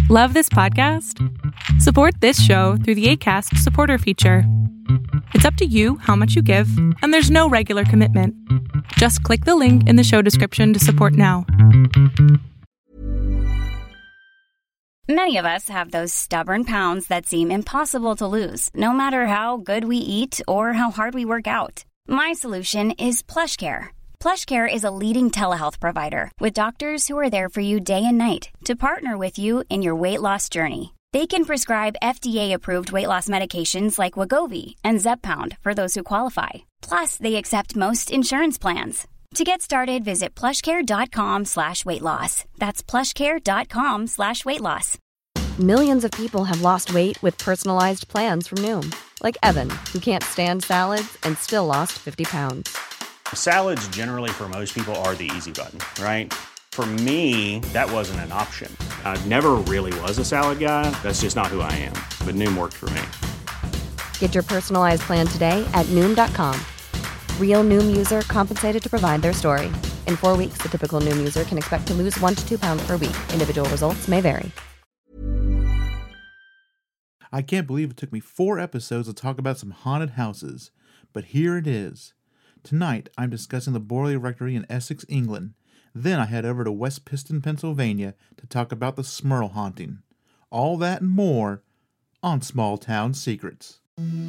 Love this podcast? Support this show through the Acast supporter feature. It's up to you how much you give, and there's no regular commitment. Just click the link in the show description to support now. Many of us have those stubborn pounds that seem impossible to lose, no matter how good we eat or how hard we work out. My solution is PlushCare. PlushCare is a leading telehealth provider with doctors who are there for you day and night to partner with you in your weight loss journey. They can prescribe FDA-approved weight loss medications like Wegovy and Zepbound for those who qualify. Plus, they accept most insurance plans. To get started, visit plushcare.com/weightloss. That's plushcare.com/weightloss. Millions of people have lost weight with personalized plans from Noom. Like Evan, who can't stand salads and still lost 50 pounds. Salads generally for most people are the easy button, right? For me, that wasn't an option. I never really was a salad guy. That's just not who I am. But Noom worked for me. Get your personalized plan today at Noom.com. Real Noom user compensated to provide their story. In 4 weeks, the typical Noom user can expect to lose 1 to 2 pounds per week. Individual results may vary. I can't believe it took me 4 episodes to talk about some haunted houses, but here it is. Tonight, I'm discussing the Borley Rectory in Essex, England. Then I head over to West Piston, Pennsylvania to talk about the Smurl haunting. All that and more on Small Town Secrets.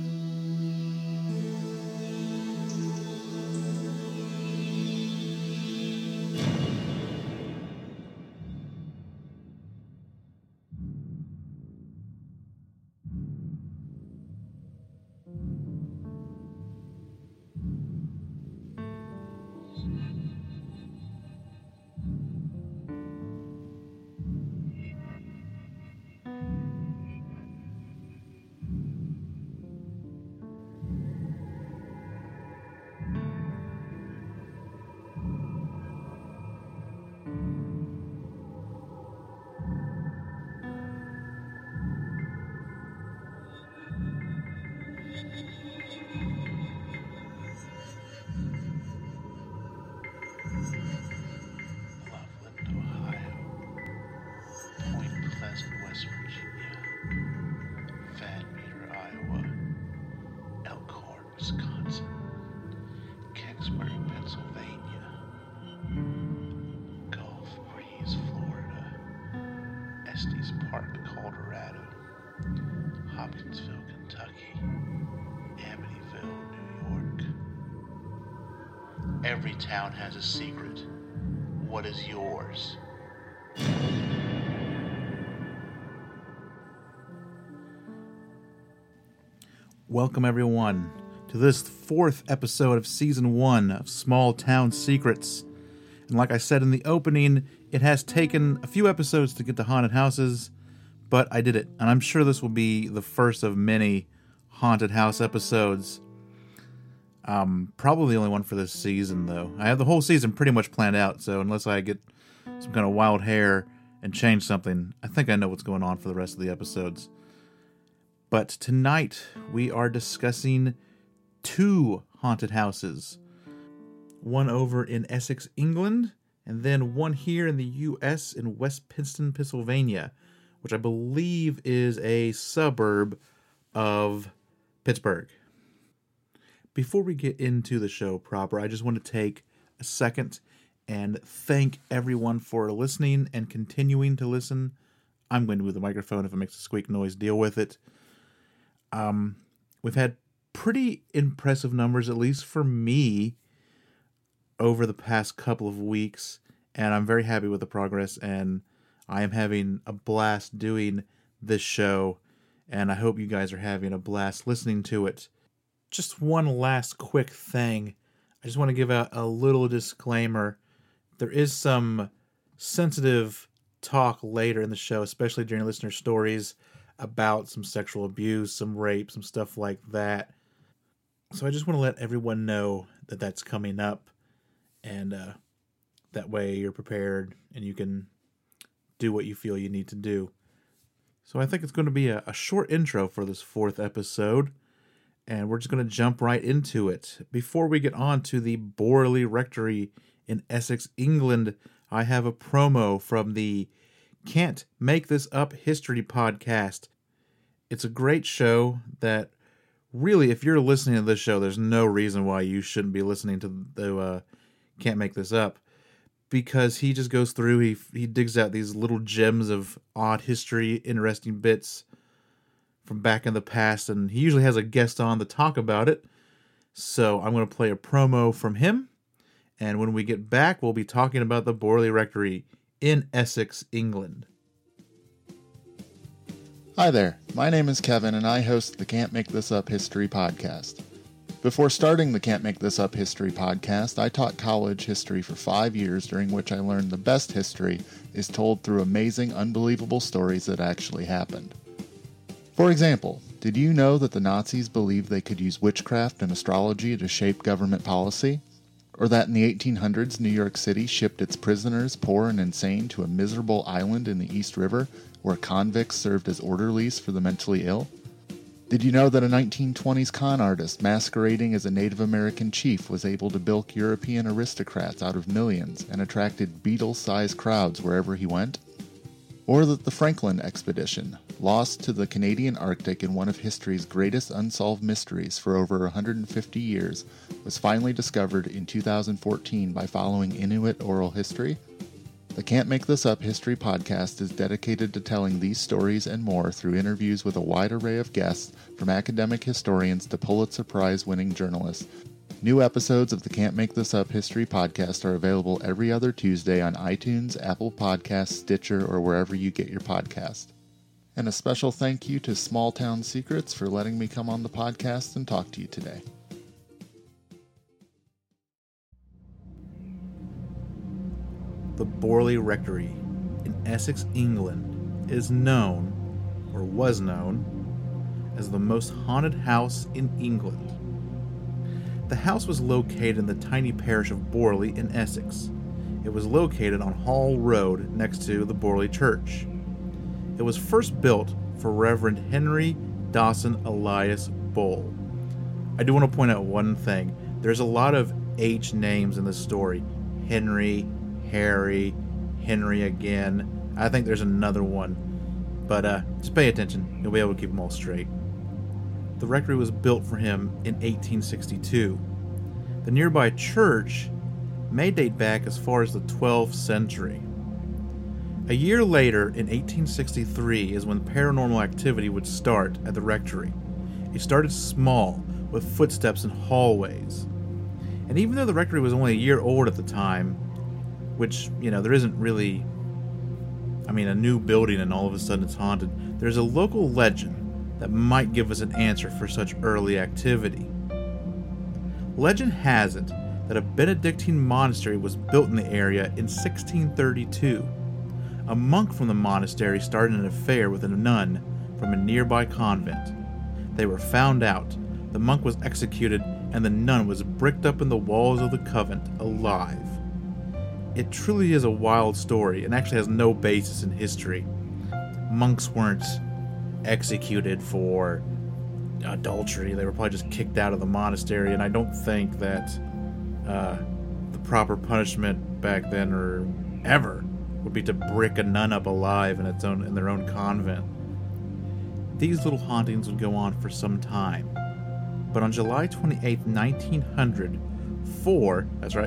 Hopkinsville, Kentucky, Amityville, New York. Every town has a secret. What is yours? Welcome everyone to this 4th episode of Season 1 of Small Town Secrets. And like I said in the opening, it has taken a few episodes to get to haunted houses, but I did it, and I'm sure this will be the first of many haunted house episodes. Probably the only one for this season, though. I have the whole season pretty much planned out, so unless I get some kind of wild hair and change something, I think I know what's going on for the rest of the episodes. But tonight, we are discussing 2 haunted houses. One over in Essex, England, and then one here in the U.S. in West Piston, Pennsylvania, which I believe is a suburb of Pittsburgh. Before we get into the show proper, I just want to take a second and thank everyone for listening and continuing to listen. I'm going to move the microphone. If it makes a squeak noise, deal with it. We've had pretty impressive numbers, at least for me, over the past couple of weeks, and I'm very happy with the progress, and I am having a blast doing this show, and I hope you guys are having a blast listening to it. Just one last quick thing. I just want to give out a little disclaimer. There is some sensitive talk later in the show, especially during listener stories, about some sexual abuse, some rape, some stuff like that. So I just want to let everyone know that that's coming up, and that way you're prepared and you can do what you feel you need to do. So I think it's going to be a short intro for this 4th episode, and we're just going to jump right into it. Before we get on to the Borley Rectory in Essex, England, I have a promo from the Can't Make This Up History podcast. It's a great show that really, if you're listening to this show, there's no reason why you shouldn't be listening to the Can't Make This Up, because he just goes through, he digs out these little gems of odd history, interesting bits from back in the past, and he usually has a guest on to talk about it. So I'm going to play a promo from him, and when we get back, we'll be talking about the Borley Rectory in Essex, England. Hi there, my name is Kevin and I host the Can't Make This Up History podcast. Before starting the Can't Make This Up History podcast, I taught college history for 5 years, during which I learned the best history is told through amazing, unbelievable stories that actually happened. For example, did you know that the Nazis believed they could use witchcraft and astrology to shape government policy? Or that in the 1800s, New York City shipped its prisoners, poor and insane, to a miserable island in the East River where convicts served as orderlies for the mentally ill? Did you know that a 1920s con artist masquerading as a Native American chief was able to bilk European aristocrats out of millions and attracted Beatles-sized crowds wherever he went? Or that the Franklin expedition, lost to the Canadian Arctic in one of history's greatest unsolved mysteries for over 150 years, was finally discovered in 2014 by following Inuit oral history? The Can't Make This Up History podcast is dedicated to telling these stories and more through interviews with a wide array of guests, from academic historians to Pulitzer Prize-winning journalists. New episodes of the Can't Make This Up History podcast are available every other Tuesday on iTunes, Apple Podcasts, Stitcher, or wherever you get your podcast. And a special thank you to Small Town Secrets for letting me come on the podcast and talk to you today. The Borley Rectory in Essex, England is known, or was known, as the most haunted house in England. The house was located in the tiny parish of Borley in Essex. It was located on Hall Road next to the Borley Church. It was first built for Reverend Henry Dawson Elias Bull. I do want to point out one thing. There's a lot of H names in this story. Henry, Harry, Henry again. I think there's another one. But just pay attention. You'll be able to keep them all straight. The rectory was built for him in 1862. The nearby church may date back as far as the 12th century. A year later, in 1863, is when paranormal activity would start at the rectory. It started small, with footsteps in hallways. And even though the rectory was only a year old at the time, which, there isn't really, a new building and all of a sudden it's haunted, there's a local legend that might give us an answer for such early activity. Legend has it that a Benedictine monastery was built in the area in 1632. A monk from the monastery started an affair with a nun from a nearby convent. They were found out, the monk was executed, and the nun was bricked up in the walls of the convent alive. It truly is a wild story and actually has no basis in history. Monks weren't executed for adultery. They were probably just kicked out of the monastery, and I don't think that the proper punishment back then or ever would be to brick a nun up alive in their own convent. These little hauntings would go on for some time, but on July 28, 1900, four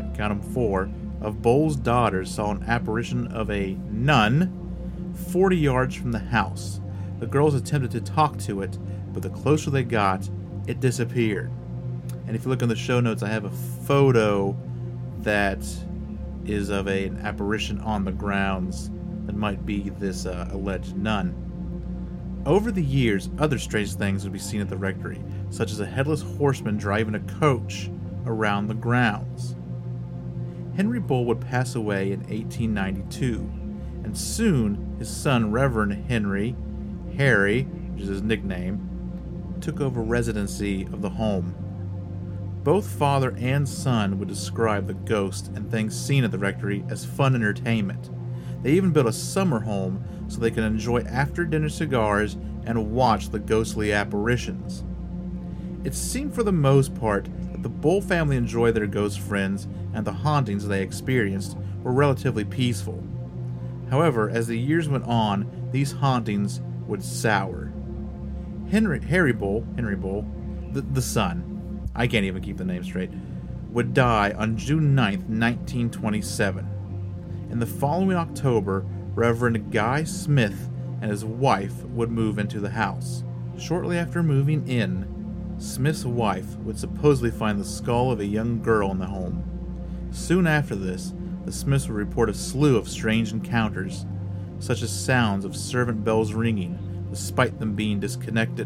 of Bull's daughters saw an apparition of a nun 40 yards from the house. The girls attempted to talk to it, but the closer they got, it disappeared. And if you look in the show notes, I have a photo that is of an apparition on the grounds that might be this alleged nun. Over the years, other strange things would be seen at the rectory, such as a headless horseman driving a coach around the grounds. Henry Bull would pass away in 1892, and soon his son, Reverend Harry, which is his nickname, took over residency of the home. Both father and son would describe the ghost and things seen at the rectory as fun entertainment. They even built a summer home so they could enjoy after-dinner cigars and watch the ghostly apparitions. It seemed for the most part that the Bull family enjoyed their ghost friends, and the hauntings they experienced were relatively peaceful. However, as the years went on, these hauntings would sour. Harry Bull, the son, I can't even keep the name straight, would die on June 9th, 1927. In the following October, Reverend Guy Smith and his wife would move into the house. Shortly after moving in, Smith's wife would supposedly find the skull of a young girl in the home. Soon after this, the Smiths would report a slew of strange encounters, such as sounds of servant bells ringing, despite them being disconnected,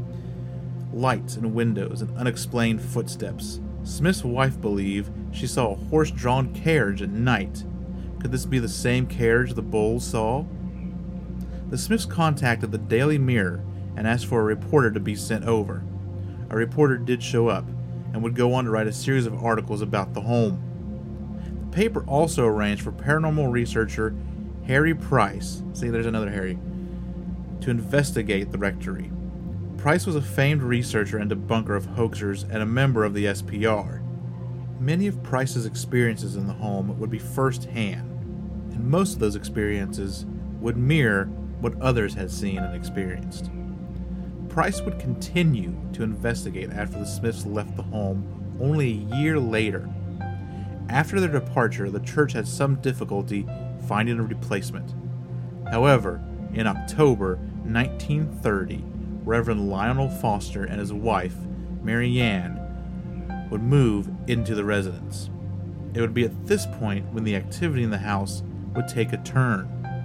lights in windows, and unexplained footsteps. Smith's wife believed she saw a horse-drawn carriage at night. Could this be the same carriage the Bulls saw? The Smiths contacted the Daily Mirror and asked for a reporter to be sent over. A reporter did show up and would go on to write a series of articles about the home. The paper also arranged for paranormal researcher Harry Price, see there's another Harry, to investigate the rectory. Price was a famed researcher and debunker of hoaxers and a member of the SPR. Many of Price's experiences in the home would be first-hand, and most of those experiences would mirror what others had seen and experienced. Price would continue to investigate after the Smiths left the home only a year later. After their departure, the church had some difficulty finding a replacement. However, in October 1930, Reverend Lionel Foster and his wife, Mary Ann, would move into the residence. It would be at this point when the activity in the house would take a turn.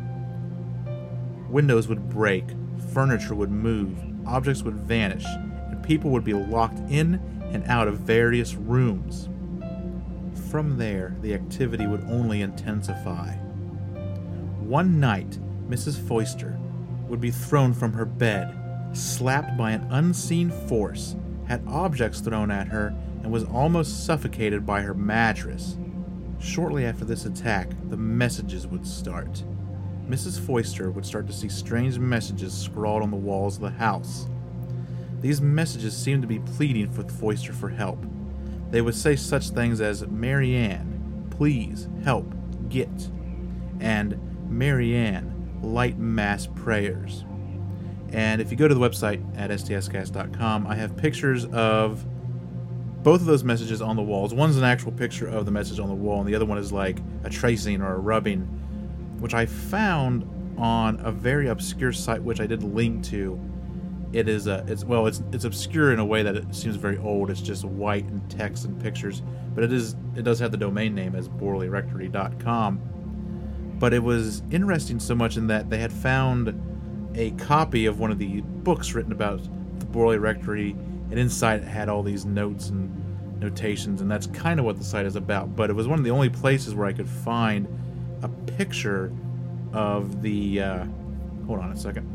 Windows would break, furniture would move, objects would vanish, and people would be locked in and out of various rooms. From there, the activity would only intensify. One night, Mrs. Foster would be thrown from her bed, slapped by an unseen force, had objects thrown at her, and was almost suffocated by her mattress. Shortly after this attack, the messages would start. Mrs. Foster would start to see strange messages scrawled on the walls of the house. These messages seemed to be pleading with Foster for help. They would say such things as, "Mary Ann, please help, get," and "Mary Ann, light mass prayers." And if you go to the website at stscast.com, I have pictures of both of those messages on the walls. One's an actual picture of the message on the wall, and the other one is like a tracing or a rubbing, which I found on a very obscure site, which I did link to. It is it's obscure in a way that it seems very old. It's just white and text and pictures, but it does have the domain name as BorleyRectory.com. But it was interesting so much in that they had found a copy of one of the books written about the Borley Rectory, and inside it had all these notes and notations, and that's kind of what the site is about. But it was one of the only places where I could find a picture of the hold on a second,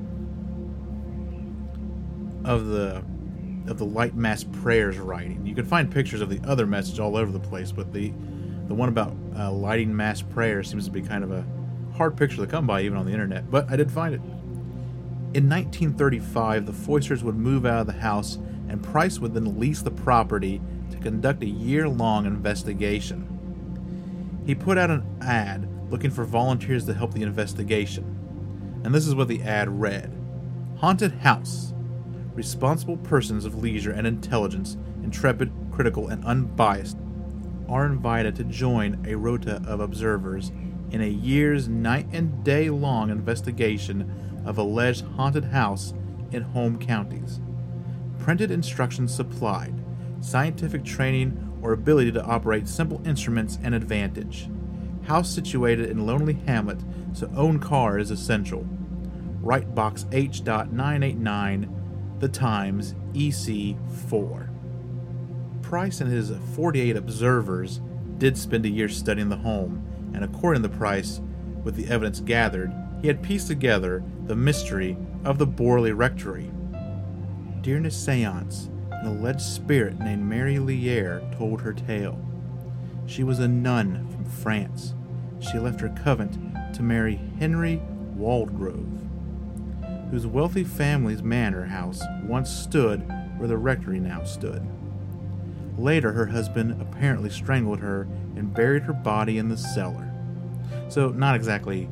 of the light mass prayers writing. You could find pictures of the other message all over the place, but the one about lighting mass prayers seems to be kind of a hard picture to come by even on the internet, but I did find it. In 1935, the Foisters would move out of the house, and Price would then lease the property to conduct a year-long investigation. He put out an ad looking for volunteers to help the investigation, and this is what the ad read: "Haunted house. Responsible persons of leisure and intelligence, intrepid, critical, and unbiased, are invited to join a rota of observers in a year's night and day long investigation of alleged haunted house in home counties. Printed instructions supplied, scientific training or ability to operate simple instruments an advantage. House situated in lonely hamlet, so own car is essential. Write box H.989, The Times, EC4. Price and his 48 observers did spend a year studying the home, and according to Price, with the evidence gathered, he had pieced together the mystery of the Borley Rectory. During a seance, an alleged spirit named Mary Lier told her tale. She was a nun from France. She left her convent to marry Henry Waldgrove, whose wealthy family's manor house once stood where the rectory now stood. Later, her husband apparently strangled her and buried her body in the cellar. So, not exactly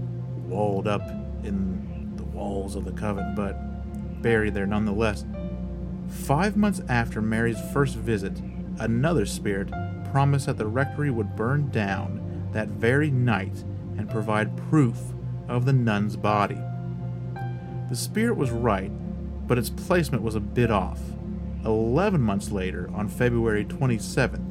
walled up in the walls of the coven, but buried there nonetheless. 5 months after Mary's first visit, another spirit promised that the rectory would burn down that very night and provide proof of the nun's body. The spirit was right, but its placement was a bit off. 11 months later, on February 27,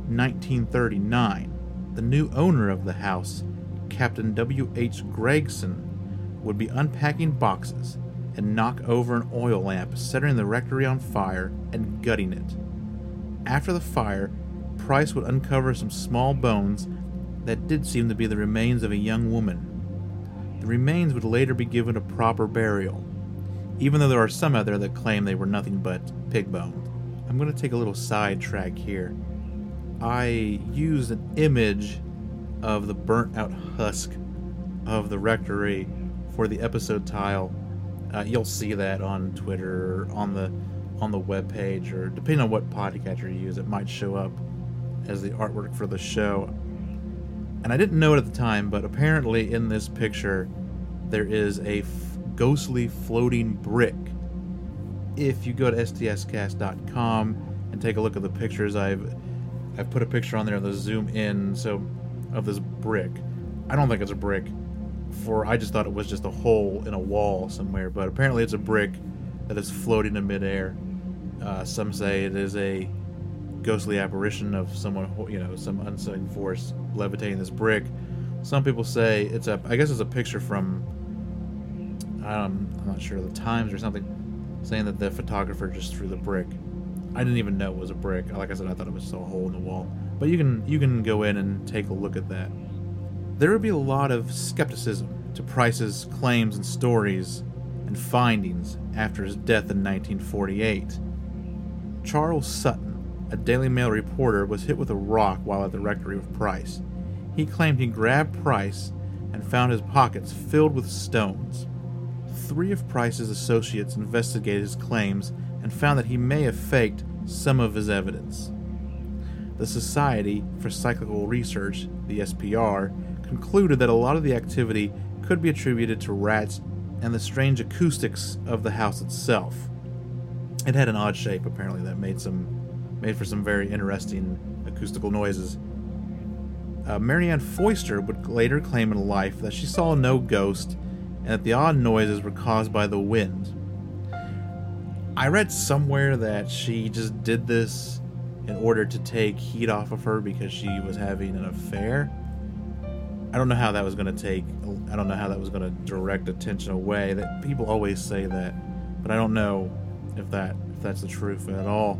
1939, the new owner of the house, Captain W.H. Gregson, would be unpacking boxes and knock over an oil lamp, setting the rectory on fire and gutting it. After the fire, Price would uncover some small bones that did seem to be the remains of a young woman. The remains would later be given a proper burial, even though there are some out there that claim they were nothing but pig bones. I'm going to take a little sidetrack here. I used an image of the burnt out husk of the rectory for the episode tile. You'll see that on Twitter, or on the webpage, or depending on what podcatcher you use, it might show up as the artwork for the show. And I didn't know it at the time, but apparently in this picture there is a ghostly floating brick. If you go to stscast.com and take a look at the pictures, I've put a picture on there of the zoom in of this brick. I don't think it's a brick. I just thought it was just a hole in a wall somewhere, but apparently it's a brick that is floating in midair. Some say it is a ghostly apparition of someone, some unseen force levitating this brick. Some people say I guess it's a picture from, I'm not sure, the Times or something, saying that the photographer just threw the brick. I didn't even know it was a brick. Like I said, I thought it was just a hole in the wall. But you can go in and take a look at that. There would be a lot of skepticism to Price's claims and stories and findings after his death in 1948. Charles Sutton, a Daily Mail reporter, was hit with a rock while at the rectory with Price. He claimed he grabbed Price and found his pockets filled with stones. 3 of Price's associates investigated his claims and found that he may have faked some of his evidence. The Society for Psychical Research, the SPR, concluded that a lot of the activity could be attributed to rats and the strange acoustics of the house itself. It had an odd shape, apparently, that made for some very interesting acoustical noises. Marianne Foister would later claim in life that she saw no ghost and that the odd noises were caused by the wind. I read somewhere that she just did this in order to take heat off of her because she was having an affair. I don't know how that was going to direct attention away. That people always say that, but I don't know if that's the truth at all.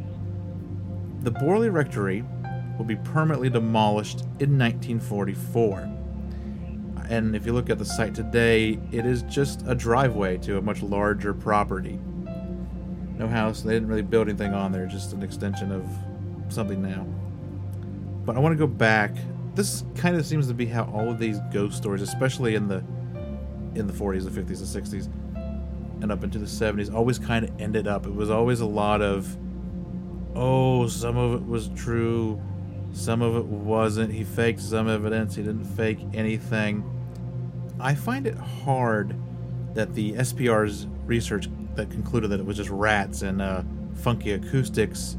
The Borley Rectory will be permanently demolished in 1944. And if you look at the site today, it is just a driveway to a much larger property. No house, they didn't really build anything on there, just an extension of something now. But I want to go back. This kind of seems to be how all of these ghost stories, especially in the 40s, the 50s, the 60s, and up into the 70s, always kind of ended up. It was always a lot of, some of it was true, some of it wasn't. He faked some evidence, he didn't fake anything. I find it hard that the SPR's research that concluded that it was just rats and funky acoustics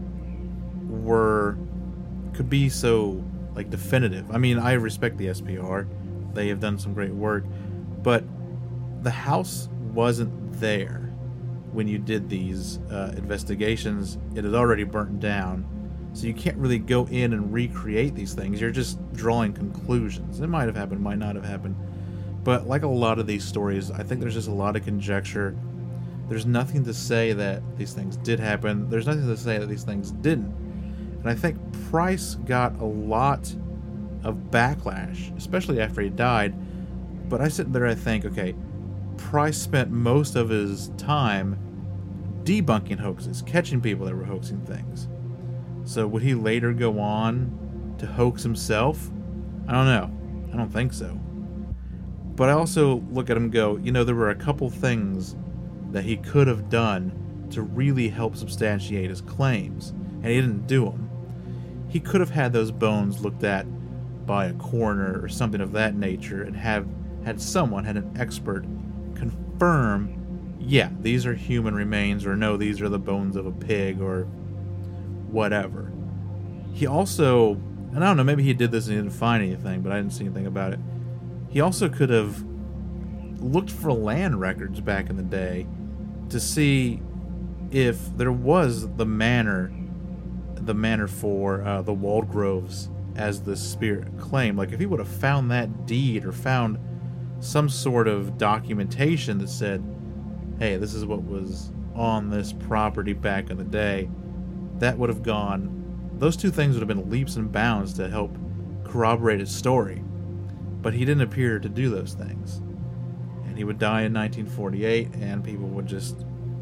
could be so definitive. I mean, I respect the SPR. They have done some great work, but the house wasn't there when you did these investigations. It had already burnt down, so you can't really go in and recreate these things. You're just drawing conclusions. It might have happened, might not have happened, but like a lot of these stories, I think there's just a lot of conjecture. There's nothing to say that these things did happen. There's nothing to say that these things didn't. And I think Price got a lot of backlash, especially after he died. But I sit there and I think, okay, Price spent most of his time debunking hoaxes, catching people that were hoaxing things. So would he later go on to hoax himself? I don't know. I don't think so. But I also look at him and go, there were a couple things that he could have done to really help substantiate his claims, and he didn't do them. He could have had those bones looked at by a coroner or something of that nature and have had an expert confirm, yeah, these are human remains, or no, these are the bones of a pig, or whatever. He also, and I don't know, maybe he did this and he didn't find anything, but I didn't see anything about it. He also could have looked for land records back in the day to see if there was the manor for the Waldgroves, as the spirit claimed. Like, if he would have found that deed or found some sort of documentation that said, hey, this is what was on this property back in the day, that would have gone, those two things would have been leaps and bounds to help corroborate his story. But he didn't appear to do those things. And he would die in 1948, and people would just,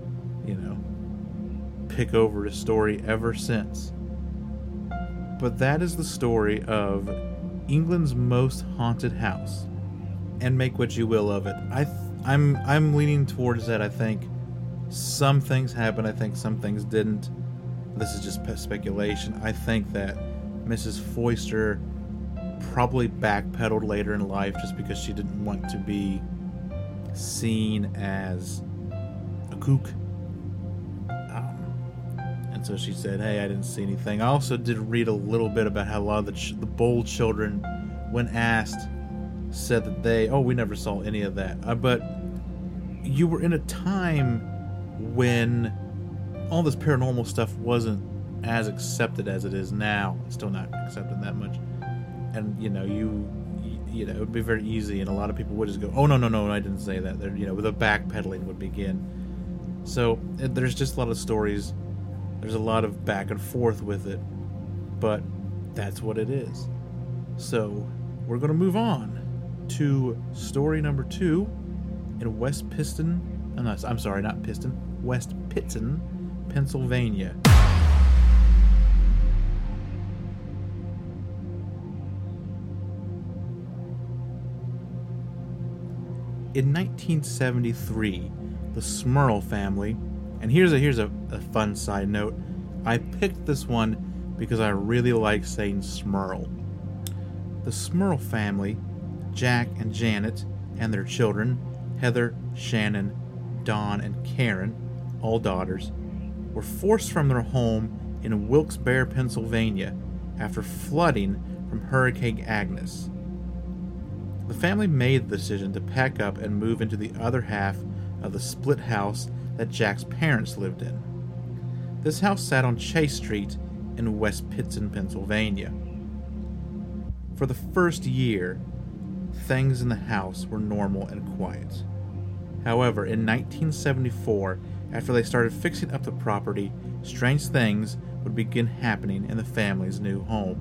pick over his story ever since. But that is the story of England's most haunted house. And make what you will of it. I'm leaning towards that. I think some things happened. I think some things didn't. This is just speculation. I think that Mrs. Foister probably backpedaled later in life just because she didn't want to be seen as a kook. And so she said, hey, I didn't see anything. I also did read a little bit about how a lot of the Bold children, when asked, said that we never saw any of that. But you were in a time when all this paranormal stuff wasn't as accepted as it is now. It's still not accepted that much. And, it would be very easy, and a lot of people would just go, oh, no, I didn't say that. The backpedaling would begin. So there's just a lot of stories. There's a lot of back and forth with it. But that's what it is. So we're going to move on to story number 2 in West Pittston, Pennsylvania. In 1973, the Smurl family, and here's a fun side note, I picked this one because I really like saying Smurl. The Smurl family, Jack and Janet, and their children, Heather, Shannon, Dawn, and Karen, all daughters, were forced from their home in Wilkes-Barre, Pennsylvania, after flooding from Hurricane Agnes. The family made the decision to pack up and move into the other half of the split house that Jack's parents lived in. This house sat on Chase Street in West Pittston, Pennsylvania. For the first year, things in the house were normal and quiet. However, in 1974, after they started fixing up the property, strange things would begin happening in the family's new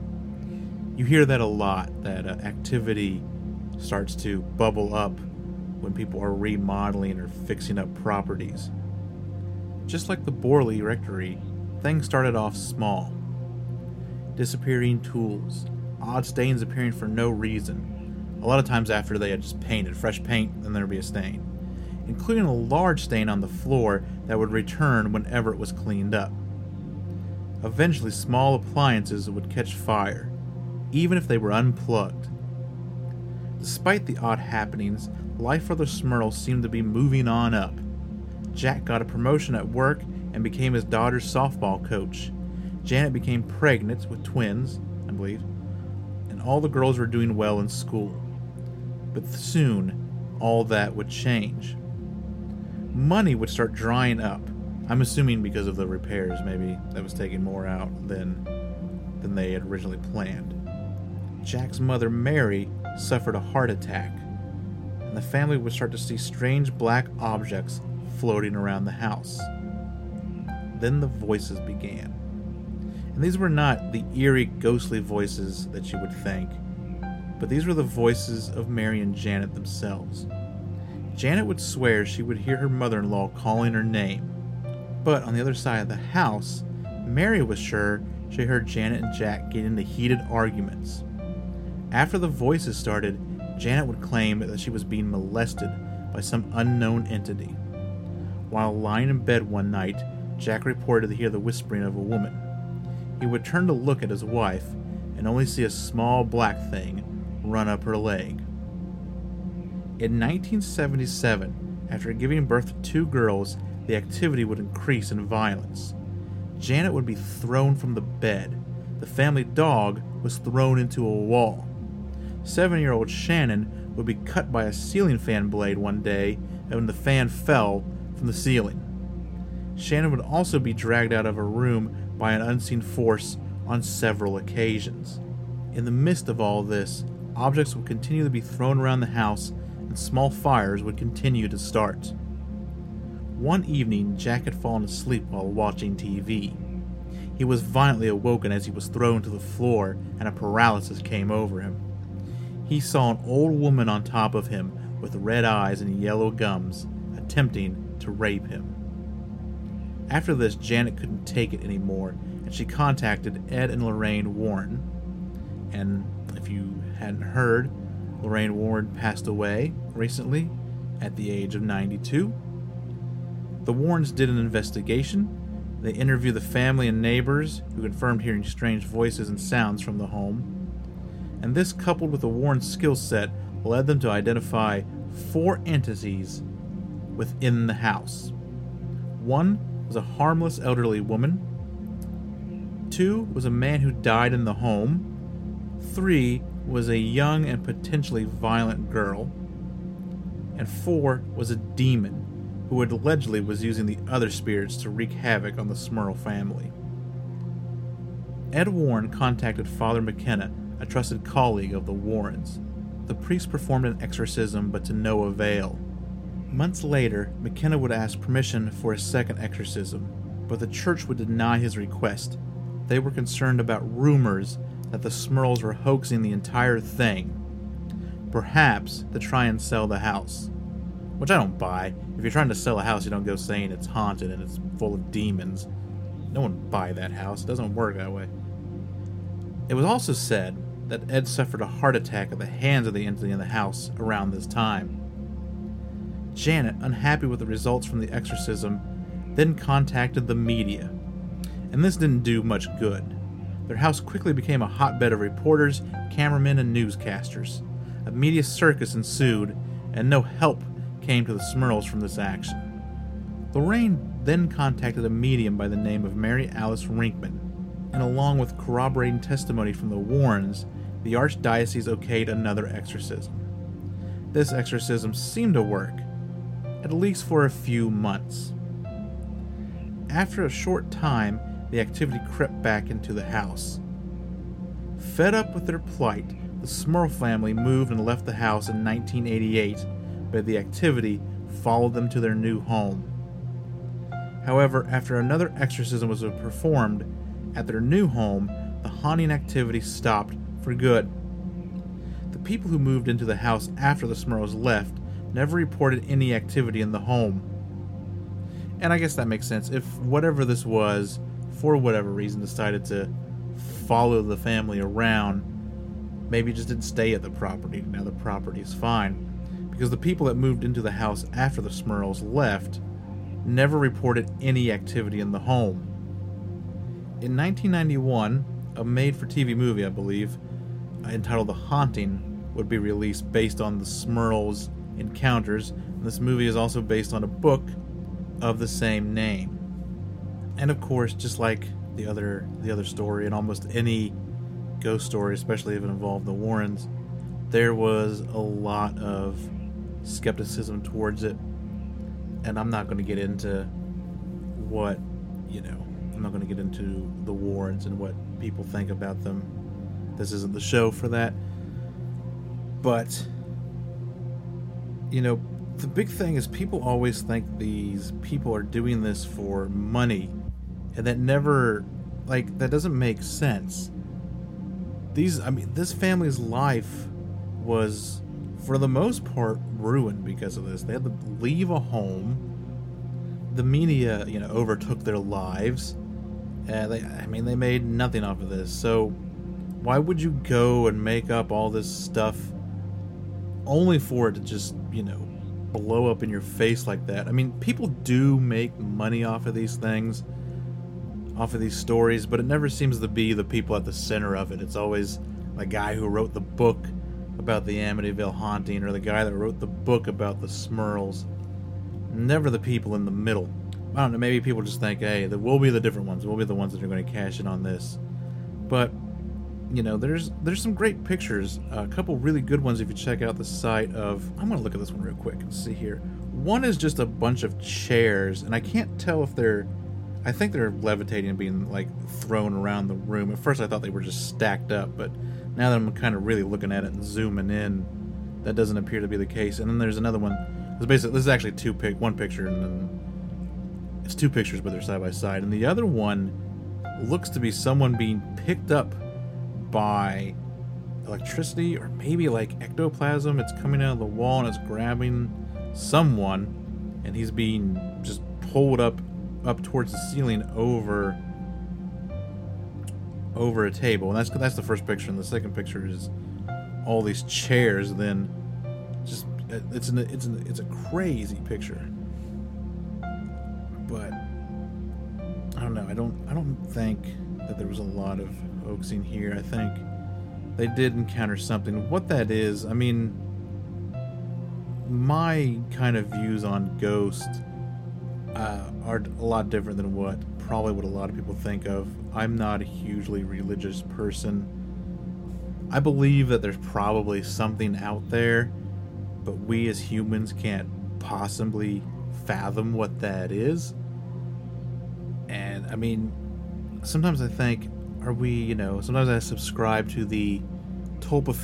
home. You hear that a lot, that activity starts to bubble up when people are remodeling or fixing up properties. Just like the Borley Rectory, things started off small. Disappearing tools, odd stains appearing for no reason. A lot of times after they had just painted, fresh paint, then there'd be a stain. Including a large stain on the floor that would return whenever it was cleaned up. Eventually, small appliances would catch fire, even if they were unplugged. Despite the odd happenings, life for the Smurls seemed to be moving on up. Jack got a promotion at work and became his daughter's softball coach. Janet became pregnant with twins, I believe, and all the girls were doing well in school. But soon, all that would change. Money would start drying up. I'm assuming because of the repairs, maybe that was taking more out than they had originally planned. Jack's mother, Mary, suffered a heart attack, and the family would start to see strange black objects floating around the house. Then the voices began. And these were not the eerie, ghostly voices that you would think, but these were the voices of Mary and Janet themselves. Janet would swear she would hear her mother-in-law calling her name, but on the other side of the house, Mary was sure she heard Janet and Jack get into heated arguments. After the voices started, Janet would claim that she was being molested by some unknown entity. While lying in bed one night, Jack reported to hear the whispering of a woman. He would turn to look at his wife and only see a small black thing run up her leg. In 1977, after giving birth to 2 girls, the activity would increase in violence. Janet would be thrown from the bed. The family dog was thrown into a wall. 7-year-old Shannon would be cut by a ceiling fan blade one day, and when the fan fell from the ceiling. Shannon would also be dragged out of her room by an unseen force on several occasions. In the midst of all this, objects would continue to be thrown around the house, and small fires would continue to start. One evening, Jack had fallen asleep while watching TV. He was violently awoken as he was thrown to the floor, and a paralysis came over him. He saw an old woman on top of him with red eyes and yellow gums, attempting to rape him. After this, Janet couldn't take it anymore, and she contacted Ed and Lorraine Warren. And if you hadn't heard, Lorraine Warren passed away recently at the age of 92. The Warrens did an investigation. They interviewed the family and neighbors, who confirmed hearing strange voices and sounds from the home. And this, coupled with the Warren skill set, led them to identify 4 entities within the house. 1 was a harmless elderly woman. 2 was a man who died in the home. 3 was a young and potentially violent girl. And 4 was a demon, who allegedly was using the other spirits to wreak havoc on the Smurl family. Ed Warren contacted Father McKenna, a trusted colleague of the Warrens. The priest performed an exorcism, but to no avail. Months later, McKenna would ask permission for a second exorcism, but the church would deny his request. They were concerned about rumors that the Smurls were hoaxing the entire thing, perhaps to try and sell the house. Which I don't buy. If you're trying to sell a house, you don't go saying it's haunted and it's full of demons. No one would buy that house. It doesn't work that way. It was also said that Ed suffered a heart attack at the hands of the entity in the house around this time. Janet, unhappy with the results from the exorcism, then contacted the media. And this didn't do much good. Their house quickly became a hotbed of reporters, cameramen, and newscasters. A media circus ensued, and no help came to the Smurls from this action. Lorraine then contacted a medium by the name of Mary Alice Rinkman, and along with corroborating testimony from the Warrens, the Archdiocese okayed another exorcism. This exorcism seemed to work, at least for a few months. After a short time, the activity crept back into the house. Fed up with their plight, the Smurl family moved and left the house in 1988, but the activity followed them to their new home. However, after another exorcism was performed at their new home, the haunting activity stopped for good. The people who moved into the house after the Smurls left never reported any activity in the home. And I guess that makes sense. If whatever this was, for whatever reason, decided to follow the family around, maybe just didn't stay at the property. Now the property is fine. Because the people that moved into the house after the Smurls left never reported any activity in the home. In 1991, a made-for-TV movie, I believe, entitled The Haunting, would be released based on the Smurls' encounters. And this movie is also based on a book of the same name. And of course, just like the other story, and almost any ghost story, especially if it involved the Warrens, there was a lot of skepticism towards it. And I'm not going to get into I'm not going to get into the Warrens and what people think about them. This isn't the show for that. But, the big thing is people always think these people are doing this for money. And that doesn't make sense. This family's life was, for the most part, ruined because of this. They had to leave a home. The media, overtook their lives. They made nothing off of this. So why would you go and make up all this stuff only for it to just, blow up in your face like that? People do make money off of these things, off of these stories, but it never seems to be the people at the center of it. It's always the guy who wrote the book about the Amityville haunting or the guy that wrote the book about the Smurls. Never the people in the middle. I don't know, maybe people just think, hey, we'll be the different ones. We'll be the ones that are going to cash in on this. But, you know, there's some great pictures. A couple really good ones if you check out the site of... I'm going to look at this one real quick and see here. One is just a bunch of chairs, and I can't tell if they're... I think they're levitating and being, like, thrown around the room. At first I thought they were just stacked up, but now that I'm kind of really looking at it and zooming in, that doesn't appear to be the case. And then there's another one. This is actually one picture, and then it's two pictures, but they're side by side. And the other one looks to be someone being picked up by electricity, or maybe like ectoplasm. It's coming out of the wall and it's grabbing someone, and he's being just pulled up towards the ceiling over a table. And that's the first picture, and the second picture is all these chairs. Then just it's a crazy picture. But I don't know. I don't think that there was a lot of hoaxing here. I think they did encounter something. What that is, I mean, my kind of views on ghosts are a lot different than what a lot of people think of. I'm not a hugely religious person. I believe that there's probably something out there, but we as humans can't possibly fathom what that is. And I mean, sometimes I think, sometimes I subscribe to the Tulpa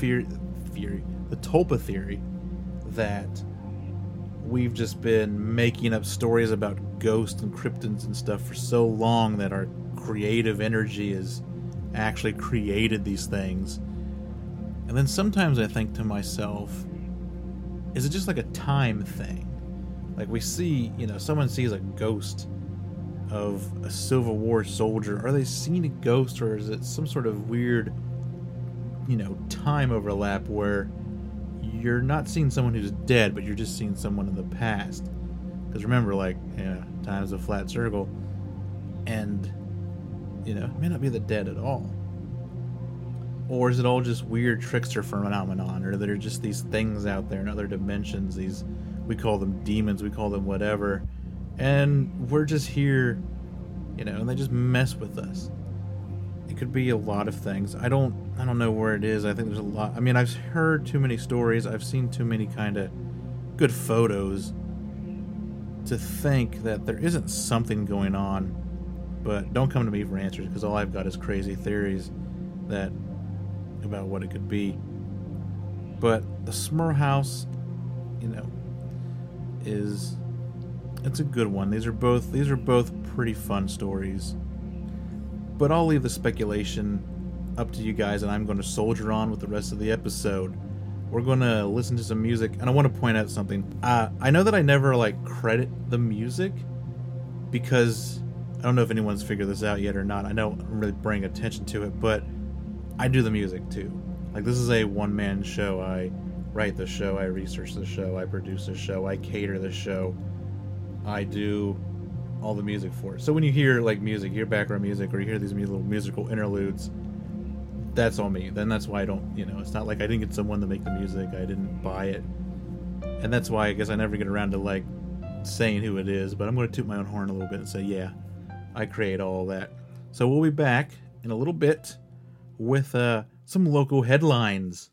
theory that we've just been making up stories about ghosts and cryptids and stuff for so long that our creative energy has actually created these things. And then sometimes I think to myself, is it just like a time thing? Like we see, someone sees a ghost of a Civil War soldier. Are they seeing a ghost, or is it some sort of weird, time overlap where you're not seeing someone who's dead, but you're just seeing someone in the past? Because remember, time's a flat circle, and it may not be the dead at all. Or is it all just weird trickster phenomenon, or there are just these things out there in other dimensions, we call them demons, we call them whatever, and we're just here, and they just mess with us. It could be a lot of things. I don't know where it is. I think there's a lot. I mean, I've heard too many stories. I've seen too many kind of good photos to think that there isn't something going on. But don't come to me for answers, because all I've got is crazy theories about what it could be. But the Smurl House, it's a good one. These are both pretty fun stories. But I'll leave the speculation up to you guys, and I'm going to soldier on with the rest of the episode. We're going to listen to some music, and I want to point out something. I know that I never credit the music, because I don't know if anyone's figured this out yet or not. I don't really bring attention to it, but I do the music too. This is a one-man show. I write the show, I research the show, I produce the show, I cater the show, I do all the music for it. So when you hear music, you hear background music, or you hear these little musical interludes, that's all me. Then that's why I don't, it's not like I didn't get someone to make the music, I didn't buy it. And that's why I guess I never get around to saying who it is, but I'm going to toot my own horn a little bit and say, yeah, I create all that. So we'll be back in a little bit with some local headlines.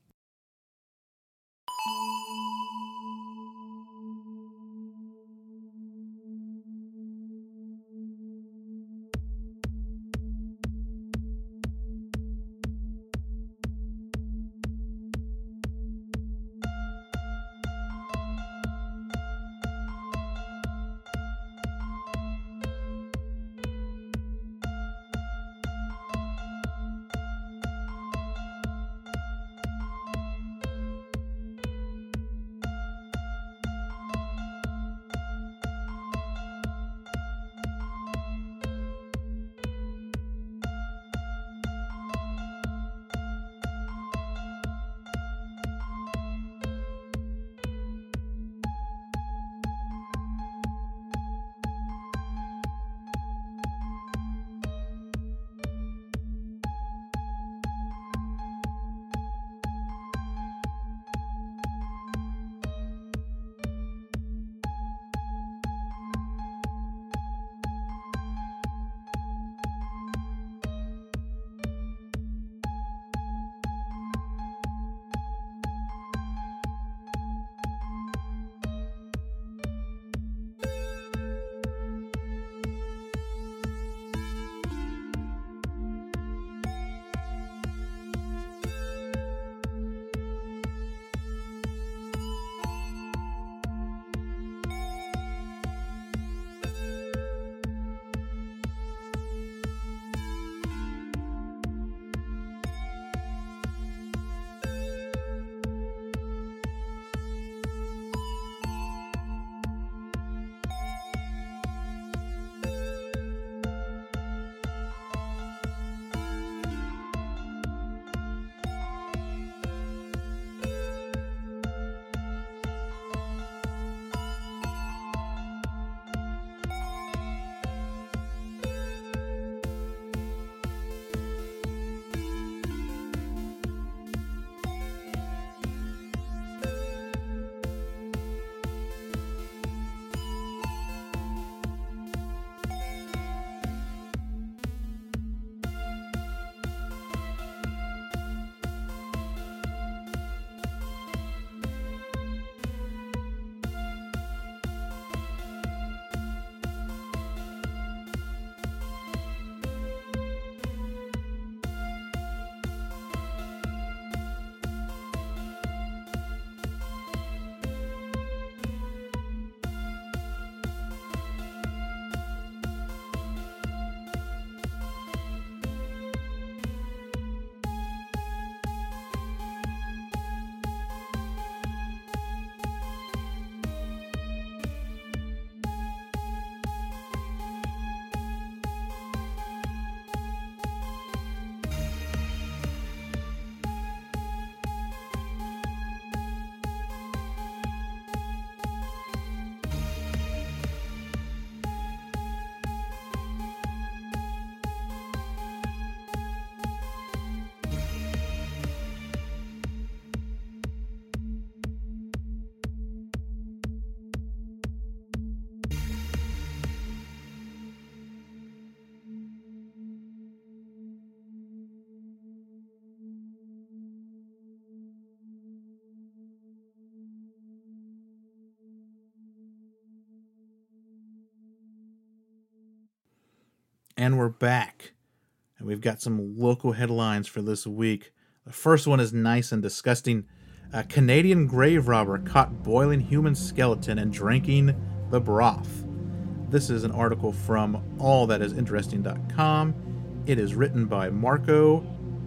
And we're back. And we've got some local headlines for this week. The first one is nice and disgusting. A Canadian grave robber caught boiling human skeleton and drinking the broth. This is an article from allthatisinteresting.com. It is written by Marco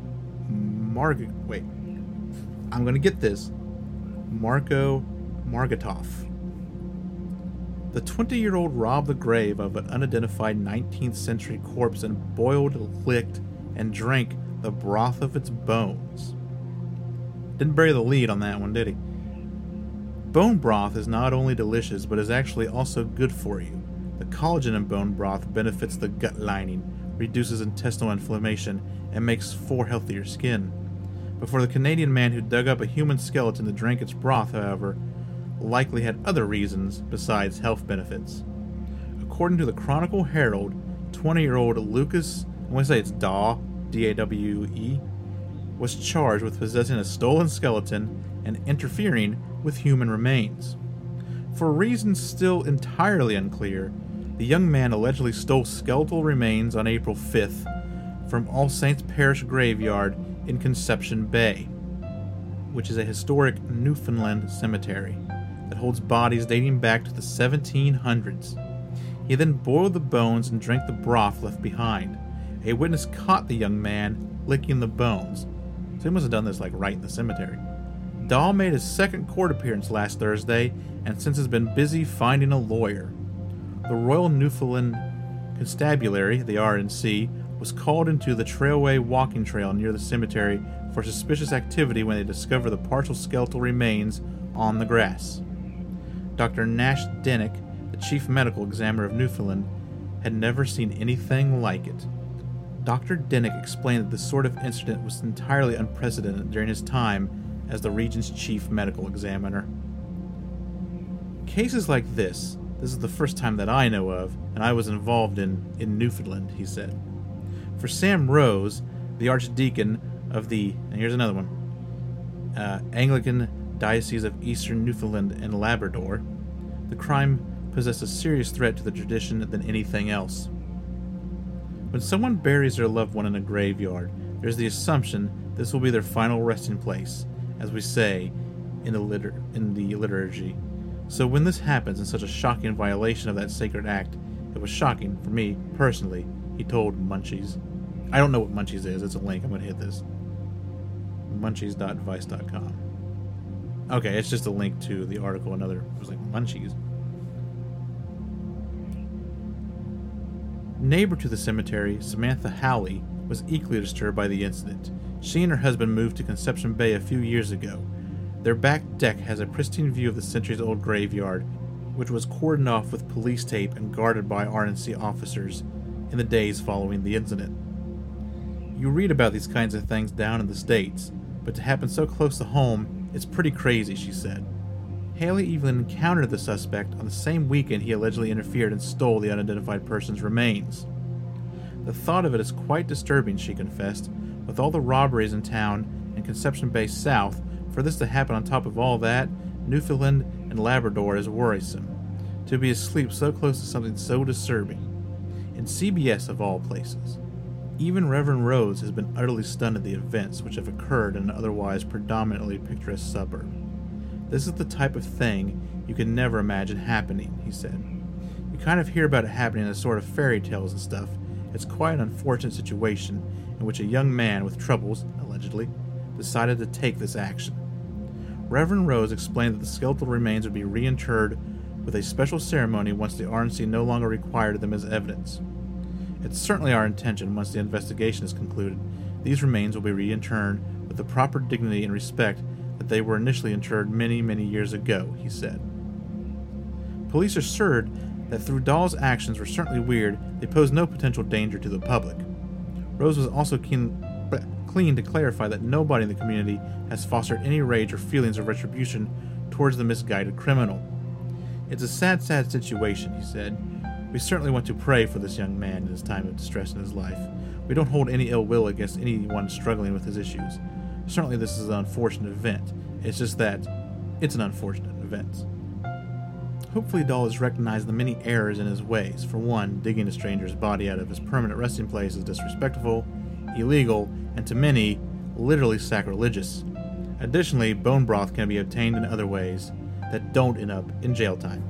Margatoff. The 20-year-old robbed the grave of an unidentified 19th century corpse and boiled, licked, and drank the broth of its bones. Didn't bury the lead on that one, did he? Bone broth is not only delicious, but is actually also good for you. The collagen in bone broth benefits the gut lining, reduces intestinal inflammation, and makes for healthier skin. But for the Canadian man who dug up a human skeleton to drink its broth, however, likely had other reasons besides health benefits. According to the Chronicle Herald, 20-year-old Lucas, I want to say it's Dawe, D-A-W-E, was charged with possessing a stolen skeleton and interfering with human remains. For reasons still entirely unclear, the young man allegedly stole skeletal remains on April 5th from All Saints Parish Graveyard in Conception Bay, which is a historic Newfoundland cemetery that holds bodies dating back to the 1700s. He then boiled the bones and drank the broth left behind. A witness caught the young man licking the bones, so he must have done this right in the cemetery. Dahl made his second court appearance last Thursday and since has been busy finding a lawyer. The Royal Newfoundland Constabulary, the RNC, was called into the Trailway walking trail near the cemetery for suspicious activity when they discovered the partial skeletal remains on the grass. Dr. Nash Dennick, the chief medical examiner of Newfoundland, had never seen anything like it. Dr. Dennick explained that this sort of incident was entirely unprecedented during his time as the region's chief medical examiner. Cases like this is the first time that I know of, and I was involved in Newfoundland, he said. For Sam Rose, the archdeacon of the, and here's another one, Anglican Diocese of Eastern Newfoundland and Labrador, the crime possessed a serious threat to the tradition than anything else. When someone buries their loved one in a graveyard, there's the assumption this will be their final resting place, as we say in the liturgy. So when this happens in such a shocking violation of that sacred act, it was shocking for me personally, he told Munchies. I don't know what Munchies is. It's a link. I'm going to hit this. Munchies.vice.com. Okay, it's just a link to the article. It was like Munchies. Neighbor to the cemetery, Samantha Howley, was equally disturbed by the incident. She and her husband moved to Conception Bay a few years ago. Their back deck has a pristine view of the centuries-old graveyard, which was cordoned off with police tape and guarded by RNC officers in the days following the incident. You read about these kinds of things down in the States, but to happen so close to home, it's pretty crazy, she said. Haley even encountered the suspect on the same weekend he allegedly interfered and stole the unidentified person's remains. The thought of it is quite disturbing, she confessed. With all the robberies in town and Conception Bay South, for this to happen on top of all that, Newfoundland and Labrador is worrisome. To be asleep so close to something so disturbing. In CBS of all places. Even Reverend Rose has been utterly stunned at the events which have occurred in an otherwise predominantly picturesque suburb. This is the type of thing you could never imagine happening, he said. You kind of hear about it happening in sort of fairy tales and stuff. It's quite an unfortunate situation in which a young man with troubles, allegedly, decided to take this action. Reverend Rose explained that the skeletal remains would be reinterred with a special ceremony once the RNC no longer required them as evidence. It's certainly our intention, once the investigation is concluded, these remains will be reinterred with the proper dignity and respect that they were initially interred many, many years ago, he said. Police assured that through Dahl's actions were certainly weird, they posed no potential danger to the public. Rose was also clean to clarify that nobody in the community has fostered any rage or feelings of retribution towards the misguided criminal. It's a sad, sad situation, he said. We certainly want to pray for this young man in his time of distress in his life. We don't hold any ill will against anyone struggling with his issues. Certainly this is an unfortunate event. It's just that it's an unfortunate event. Hopefully Dahl has recognized the many errors in his ways. For one, digging a stranger's body out of his permanent resting place is disrespectful, illegal, and to many, literally sacrilegious. Additionally, bone broth can be obtained in other ways that don't end up in jail time.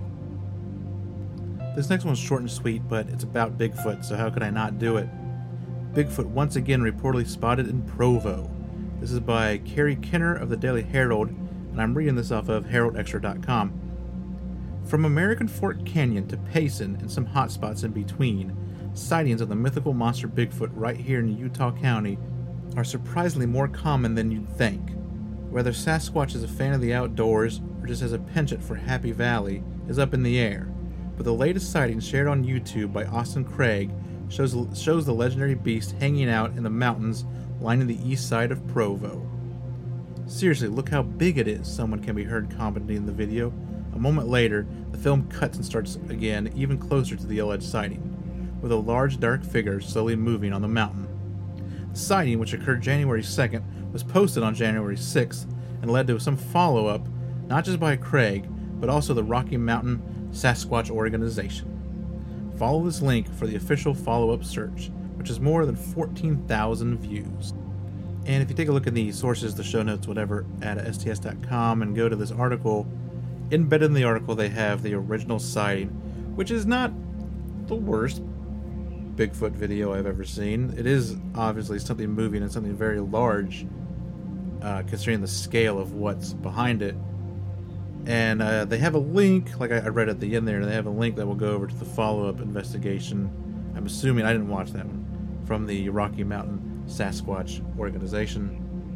This next one's short and sweet, but it's about Bigfoot, so how could I not do it? Bigfoot once again reportedly spotted in Provo. This is by Carrie Kenner of the Daily Herald, and I'm reading this off of HeraldExtra.com. From American Fork Canyon to Payson and some hot spots in between, sightings of the mythical monster Bigfoot right here in Utah County are surprisingly more common than you'd think. Whether Sasquatch is a fan of the outdoors or just has a penchant for Happy Valley is up in the air, but the latest sighting shared on YouTube by Austin Craig shows the legendary beast hanging out in the mountains lining the east side of Provo. Seriously, look how big it is, someone can be heard commenting in the video. A moment later, the film cuts and starts again even closer to the alleged sighting, with a large dark figure slowly moving on the mountain. The sighting, which occurred January 2nd, was posted on January 6th and led to some follow-up, not just by Craig, but also the Rocky Mountain Sasquatch organization. Follow this link for the official follow-up search, which has more than 14,000 views. And if you take a look at the sources, the show notes, whatever, at sts.com and go to this article, embedded in the article they have the original sighting, which is not the worst Bigfoot video I've ever seen. It is obviously something moving and something very large, considering the scale of what's behind it. And they have a link, like I read at the end there, they have a link that will go over to the follow-up investigation. I'm assuming, I didn't watch that one, from the Rocky Mountain Sasquatch organization.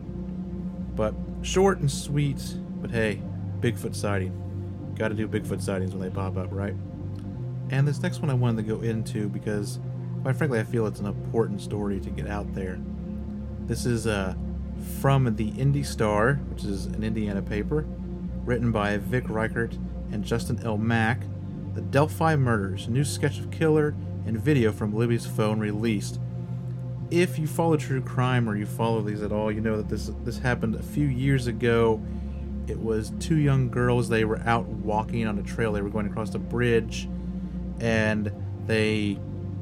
But short and sweet, but hey, Bigfoot sighting. Gotta do Bigfoot sightings when they pop up, right? And this next one I wanted to go into because, quite frankly, I feel it's an important story to get out there. This is from the Indy Star, which is an Indiana paper, written by Vic Reichert and Justin L. Mack. The Delphi Murders, new sketch of killer and video from Libby's phone released. If you follow true crime or you follow these at all, you know that this happened a few years ago. It was two young girls. They were out walking on a trail. They were going across a bridge, and they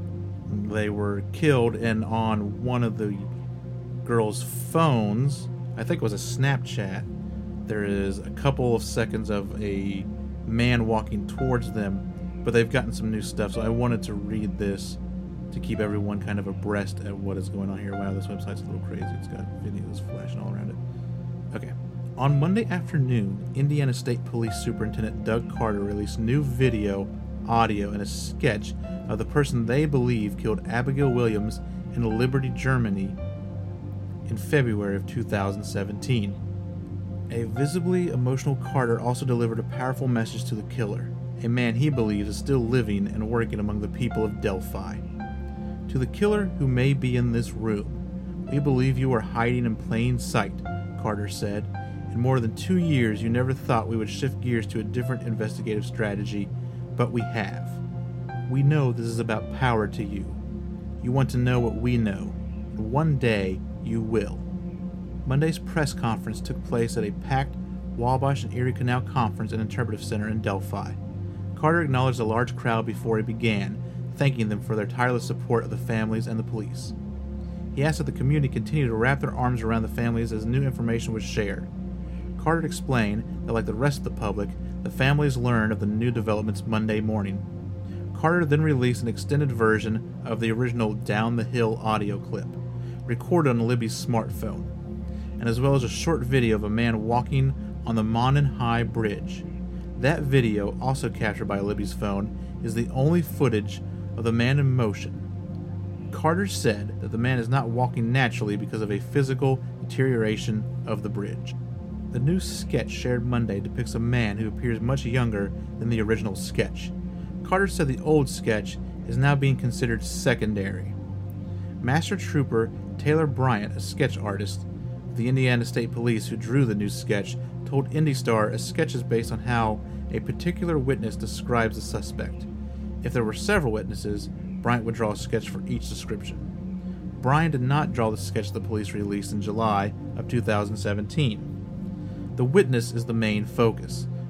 were killed. And on one of the girls' phones, I think it was a Snapchat, there is a couple of seconds of a man walking towards them, but they've gotten some new stuff, so I wanted to read this to keep everyone kind of abreast at what is going on here. Wow, this website's a little crazy. It's got videos flashing all around it. Okay. On Monday afternoon, Indiana State Police Superintendent Doug Carter released new video, audio, and a sketch of the person they believe killed Abigail Williams in Liberty, Germany in February of 2017. A visibly emotional Carter also delivered a powerful message to the killer, a man he believes is still living and working among the people of Delphi. To the killer who may be in this room, we believe you are hiding in plain sight, Carter said. In more than 2 years, you never thought we would shift gears to a different investigative strategy, but we have. We know this is about power to you. You want to know what we know, and one day you will. Monday's press conference took place at a packed Wabash and Erie Canal Conference and Interpretive Center in Delphi. Carter acknowledged a large crowd before he began, thanking them for their tireless support of the families and the police. He asked that the community continue to wrap their arms around the families as new information was shared. Carter explained that, like the rest of the public, the families learned of the new developments Monday morning. Carter then released an extended version of the original Down the Hill audio clip, recorded on Libby's smartphone, and as well as a short video of a man walking on the Monon High Bridge. That video, also captured by Libby's phone, is the only footage of the man in motion. Carter said that the man is not walking naturally because of a physical deterioration of the bridge. The new sketch shared Monday depicts a man who appears much younger than the original sketch. Carter said the old sketch is now being considered secondary. Master Trooper Taylor Bryant, a sketch artist of the Indiana State Police who drew the new sketch, told IndyStar a sketch is based on how a particular witness describes the suspect. If there were several witnesses, Bryant would draw a sketch for each description. Bryant did not draw the sketch the police released in July of 2017. The witness is the main focus,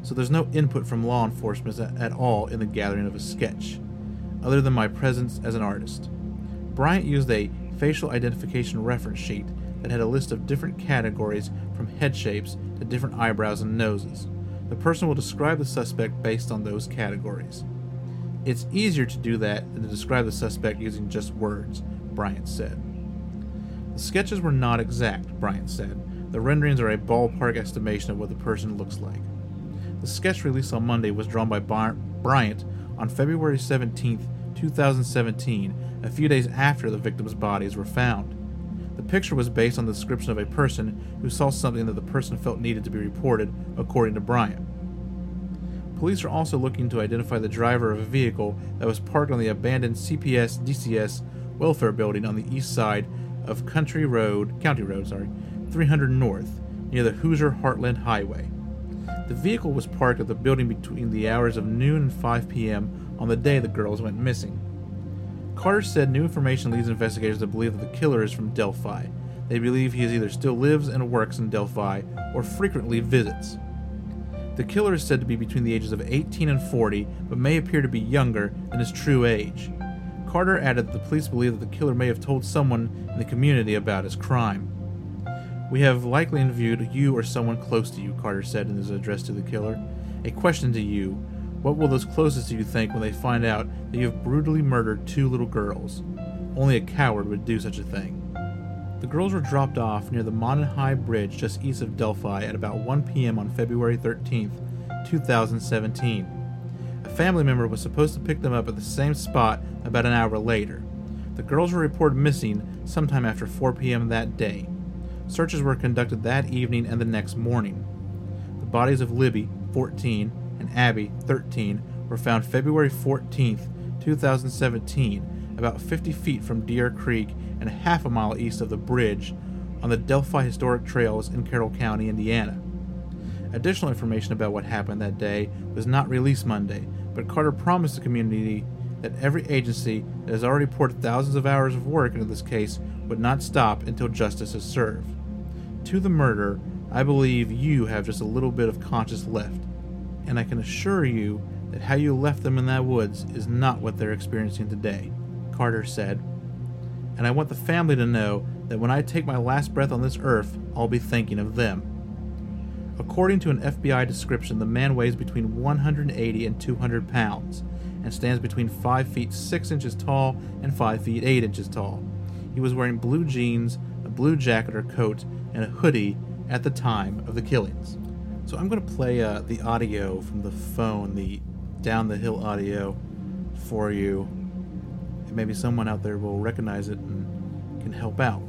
so there's no input from law enforcement at all in the gathering of a sketch, other than my presence as an artist. Bryant used a facial identification reference sheet that had a list of different categories from head shapes to different eyebrows and noses. The person will describe the suspect based on those categories. It's easier to do that than to describe the suspect using just words, Bryant said. The sketches were not exact, Bryant said. The renderings are a ballpark estimation of what the person looks like. The sketch released on Monday was drawn by Bryant on February 17, 2017, a few days after the victims' bodies were found. The picture was based on the description of a person who saw something that the person felt needed to be reported, according to Bryant. Police are also looking to identify the driver of a vehicle that was parked on the abandoned CPS-DCS welfare building on the east side of County Road 300 North, near the Hoosier Heartland Highway. The vehicle was parked at the building between the hours of noon and 5 p.m. on the day the girls went missing. Carter said new information leads investigators to believe that the killer is from Delphi. They believe he either still lives and works in Delphi or frequently visits. The killer is said to be between the ages of 18 and 40, but may appear to be younger than his true age. Carter added that the police believe that the killer may have told someone in the community about his crime. "We have likely interviewed you or someone close to you," Carter said in his address to the killer. "A question to you. What will those closest to you think when they find out that you have brutally murdered 2 little girls? Only a coward would do such a thing." The girls were dropped off near the Monon High Bridge just east of Delphi at about 1 p.m. on February 13, 2017. A family member was supposed to pick them up at the same spot about an hour later. The girls were reported missing sometime after 4 p.m. that day. Searches were conducted that evening and the next morning. The bodies of Libby, 14, and Abby, 13, were found February 14, 2017, about 50 feet from Deer Creek and a half a mile east of the bridge on the Delphi Historic Trails in Carroll County, Indiana. Additional information about what happened that day was not released Monday, but Carter promised the community that every agency that has already poured thousands of hours of work into this case would not stop until justice is served. To the murderer, I believe you have just a little bit of conscience left, and I can assure you that how you left them in that woods is not what they're experiencing today, Carter said. And I want the family to know that when I take my last breath on this earth, I'll be thinking of them. According to an FBI description, the man weighs between 180 and 200 pounds and stands between 5 feet 6 inches tall and 5 feet 8 inches tall. He was wearing blue jeans, a blue jacket or coat, and a hoodie at the time of the killings. So I'm going to play the audio from the phone, the Down the Hill audio, for you. And maybe someone out there will recognize it and can help out.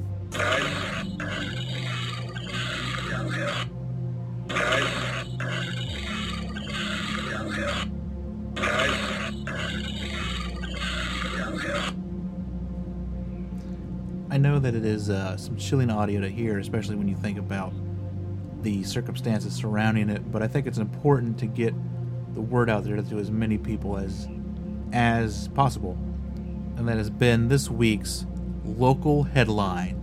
I know that it is some chilling audio to hear, especially when you think about the circumstances surrounding it, but I think it's important to get the word out there to as many people as possible. And that has been this week's Local Headlines.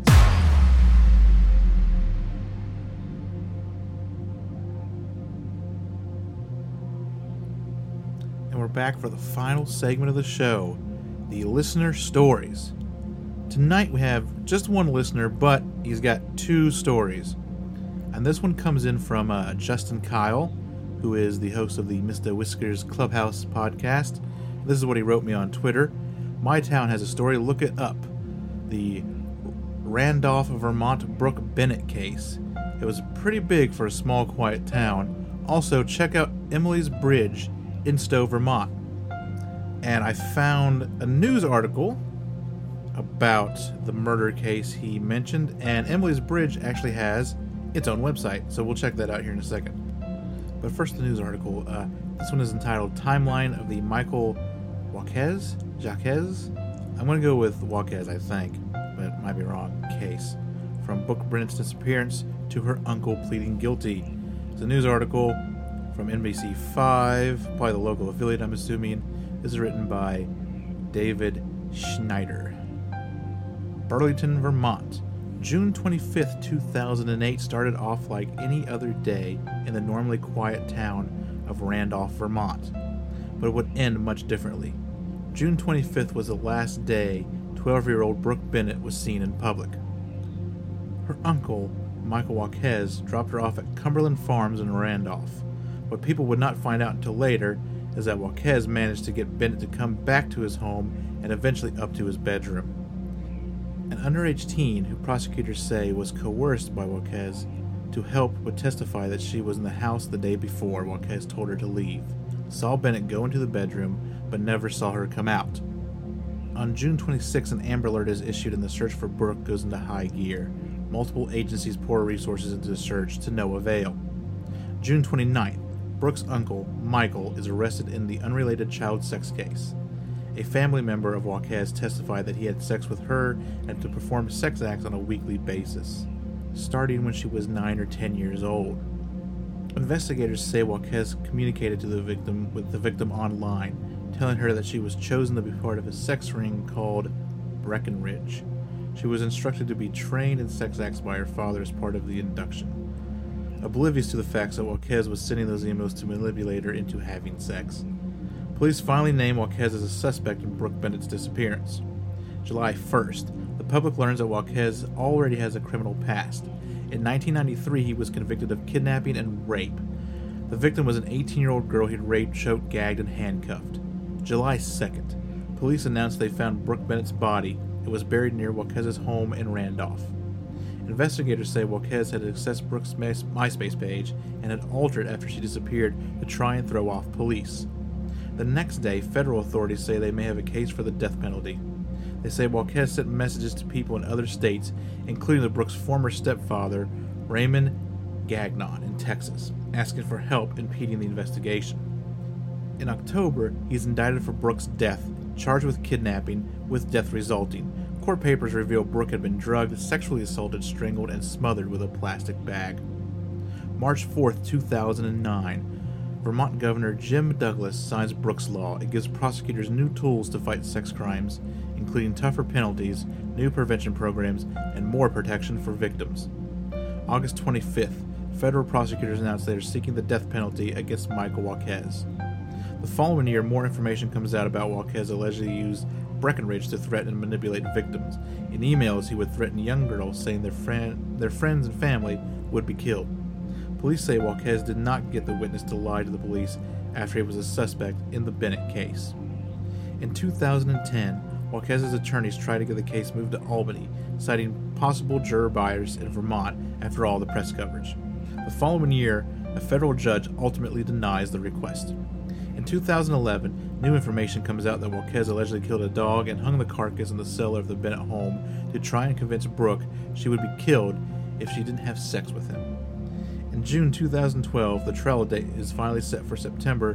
And we're back for the final segment of the show, the listener stories. Tonight we have just one listener, but he's got 2 stories. And this one comes in from Justin Kyle, who is the host of the Mr. Whiskers Clubhouse podcast. This is what he wrote me on Twitter. "My town has a story, look it up. The Randolph, Vermont Brooke Bennett case. It was pretty big for a small, quiet town. Also, check out Emily's Bridge in Stowe, Vermont." And I found a news article about the murder case he mentioned, and Emily's Bridge actually has its own website, so we'll check that out here in a second. But first, the news article. This one is entitled "Timeline of the Michael Jaquez? I'm going to go with Jaquez, I think, but might be wrong. Case. From Brooke Bennett's disappearance to her uncle pleading guilty. It's a news article from NBC5, probably the local affiliate, I'm assuming. This is written by David Schneider. Burlington, Vermont. June 25th, 2008 started off like any other day in the normally quiet town of Randolph, Vermont. But it would end much differently. June 25th was the last day 12-year-old Brooke Bennett was seen in public. Her uncle, Michael Walquez, dropped her off at Cumberland Farms in Randolph. What people would not find out until later is that Walquez managed to get Bennett to come back to his home and eventually up to his bedroom. An underage teen, who prosecutors say was coerced by Walquez to help, would testify that she was in the house the day before Walquez told her to leave, saw Bennett go into the bedroom, but never saw her come out. On June 26, an Amber Alert is issued and the search for Brooke goes into high gear. Multiple agencies pour resources into the search to no avail. June 29th, Brooke's uncle, Michael, is arrested in the unrelated child sex case. A family member of Walquez testified that he had sex with her and to perform sex acts on a weekly basis, starting when she was 9 or 10 years old. Investigators say Walquez communicated with the victim online, telling her that she was chosen to be part of a sex ring called Breckenridge. She was instructed to be trained in sex acts by her father as part of the induction, oblivious to the fact that Walquez was sending those emails to manipulate her into having sex. Police finally named Walquez as a suspect in Brooke Bennett's disappearance. July 1st, the public learns that Walquez already has a criminal past. In 1993, he was convicted of kidnapping and rape. The victim was an 18-year-old girl he'd raped, choked, gagged, and handcuffed. July 2nd, police announced they found Brooke Bennett's body. It was buried near Walquez's home in Randolph. Investigators say Walquez had accessed Brooke's MySpace page and had altered after she disappeared to try and throw off police. The next day, federal authorities say they may have a case for the death penalty. They say Walquez sent messages to people in other states, including the Brooke's former stepfather, Raymond Gagnon, in Texas, asking for help impeding the investigation. In October, he's indicted for Brooke's death, charged with kidnapping, with death resulting. Court papers reveal Brooke had been drugged, sexually assaulted, strangled, and smothered with a plastic bag. March 4th, 2009. Vermont Governor Jim Douglas signs Brooke's Law. It gives prosecutors new tools to fight sex crimes, including tougher penalties, new prevention programs, and more protection for victims. August 25th, federal prosecutors announced they are seeking the death penalty against Michael Walquez. The following year, more information comes out about Walquez allegedly used Breckenridge to threaten and manipulate victims. In emails, he would threaten young girls, saying their friends and family would be killed. Police say Walquez did not get the witness to lie to the police after he was a suspect in the Bennett case. In 2010, Walquez's attorneys tried to get the case moved to Albany, citing possible juror bias in Vermont after all the press coverage. The following year, a federal judge ultimately denies the request. In 2011, new information comes out that Walquez allegedly killed a dog and hung the carcass in the cellar of the Bennett home to try and convince Brooke she would be killed if she didn't have sex with him. In June 2012, the trial date is finally set for September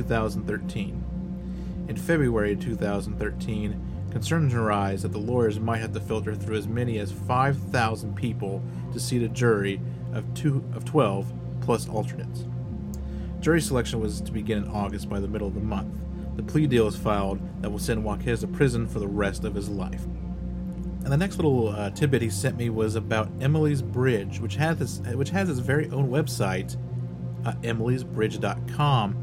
2013. In February 2013, concerns arise that the lawyers might have to filter through as many as 5,000 people to seat a jury of 12 plus alternates. Jury selection was to begin in August by the middle of the month. The plea deal is filed that will send Walquez to prison for the rest of his life. And the next little tidbit he sent me was about Emily's Bridge, which has its very own website, emilysbridge.com.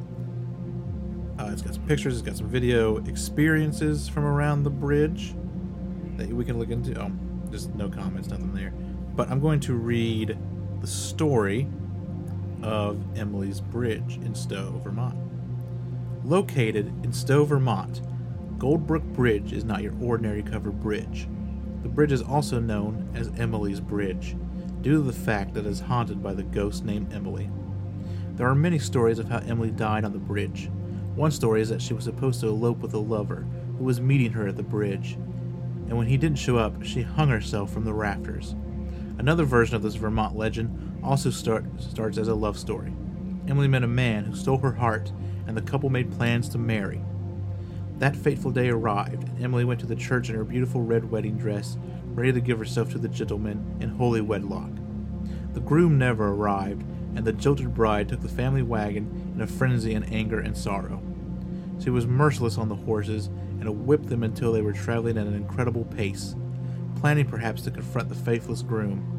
It's got some pictures, it's got some video experiences from around the bridge that we can look into. Oh, just no comments, nothing there. But I'm going to read the story of Emily's Bridge in Stowe, Vermont. Located in Stowe, Vermont, Goldbrook Bridge is not your ordinary covered bridge. The bridge is also known as Emily's Bridge, due to the fact that it is haunted by the ghost named Emily. There are many stories of how Emily died on the bridge. One story is that she was supposed to elope with a lover who was meeting her at the bridge, and when he didn't show up, she hung herself from the rafters. Another version of this Vermont legend also starts as a love story. Emily met a man who stole her heart, and the couple made plans to marry. That fateful day arrived, and Emily went to the church in her beautiful red wedding dress, ready to give herself to the gentleman in holy wedlock. The groom never arrived, and the jilted bride took the family wagon in a frenzy of anger and sorrow. She was merciless on the horses and whipped them until they were traveling at an incredible pace, planning perhaps to confront the faithless groom.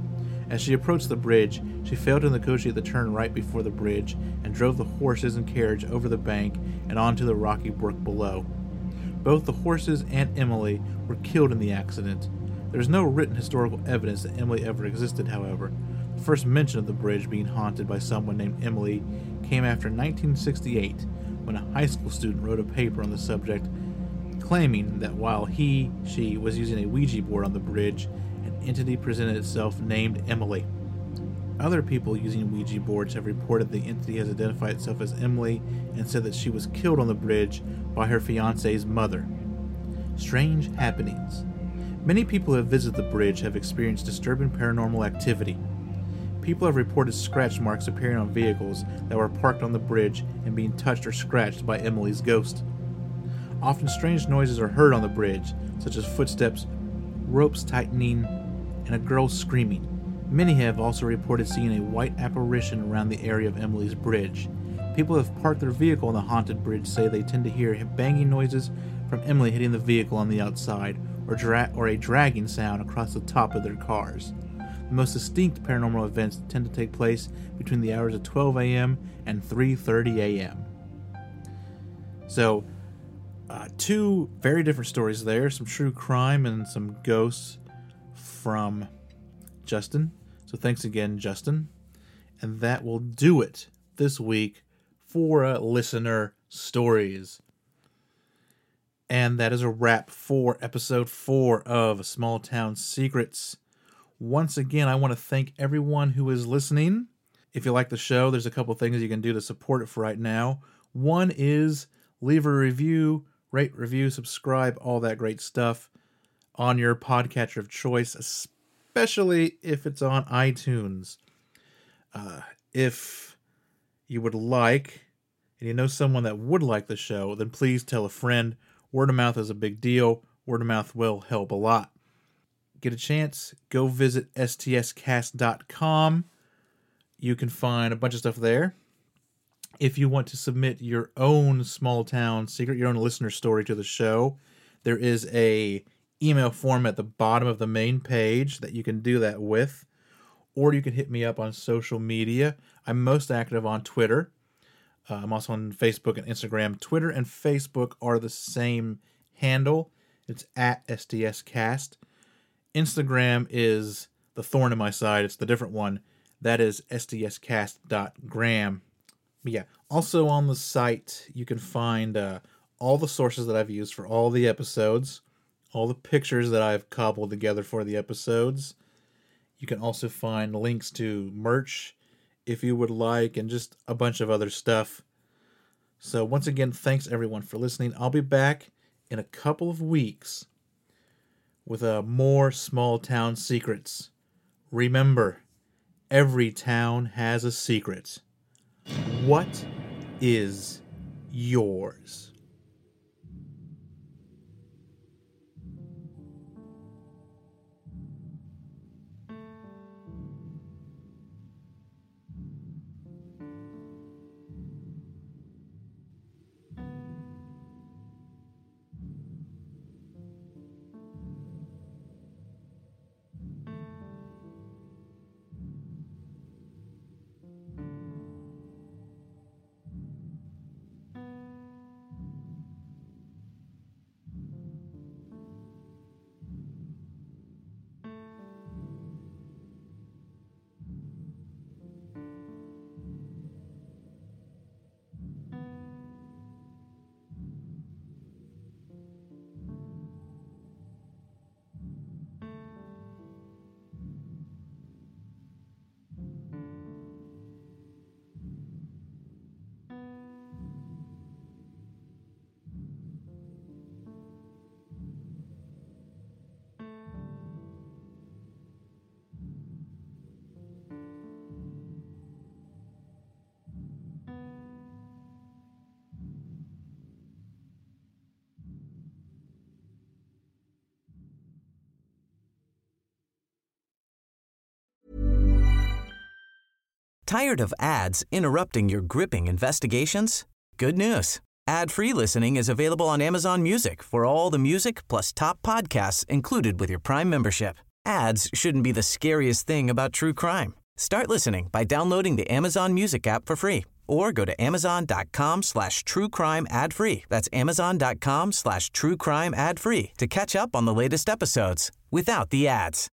As she approached the bridge, she failed to negotiate the turn right before the bridge and drove the horses and carriage over the bank and onto the rocky brook below. Both the horses and Emily were killed in the accident. There is no written historical evidence that Emily ever existed, however. The first mention of the bridge being haunted by someone named Emily came after 1968, when a high school student wrote a paper on the subject, claiming that while she was using a Ouija board on the bridge, an entity presented itself named Emily. Other people using Ouija boards have reported the entity has identified itself as Emily and said that she was killed on the bridge by her fiance's mother. Strange happenings. Many people who have visited the bridge have experienced disturbing paranormal activity. People have reported scratch marks appearing on vehicles that were parked on the bridge and being touched or scratched by Emily's ghost. Often strange noises are heard on the bridge, such as footsteps, ropes tightening, and a girl screaming. Many have also reported seeing a white apparition around the area of Emily's bridge. People who have parked their vehicle on the haunted bridge say they tend to hear banging noises from Emily hitting the vehicle on the outside, or a dragging sound across the top of their cars. The most distinct paranormal events tend to take place between the hours of 12 a.m. and 3:30 a.m. So, two very different stories there, some true crime and some ghosts from Justin. So thanks again, Justin. And that will do it this week for listener stories. And that is a wrap for episode 4 of Small Town Secrets. Once again, I want to thank everyone who is listening. If you like the show, there's a couple things you can do to support it for right now. One is leave a review, rate, review, subscribe, all that great stuff on your podcatcher of choice, especially if it's on iTunes. If you would like, and you know someone that would like the show, then please tell a friend. Word of mouth is a big deal. Word of mouth will help a lot. Get a chance, go visit stscast.com. You can find a bunch of stuff there. If you want to submit your own small town secret, your own listener story to the show, there is a email form at the bottom of the main page that you can do that with. Or you can hit me up on social media. I'm most active on Twitter. I'm also on Facebook and Instagram. Twitter and Facebook are the same handle. It's at STScast. Instagram is the thorn in my side. It's the different one. That is stscast.gram. But yeah, also on the site, you can find all the sources that I've used for all the episodes, all the pictures that I've cobbled together for the episodes. You can also find links to merch if you would like, and just a bunch of other stuff. So once again, thanks everyone for listening. I'll be back in a couple of weeks with more small town secrets. Remember, every town has a secret. What is yours? Tired of ads interrupting your gripping investigations? Good news. Ad-free listening is available on Amazon Music for all the music plus top podcasts included with your Prime membership. Ads shouldn't be the scariest thing about true crime. Start listening by downloading the Amazon Music app for free or go to amazon.com/truecrime ad free. That's amazon.com/truecrime ad free to catch up on the latest episodes without the ads.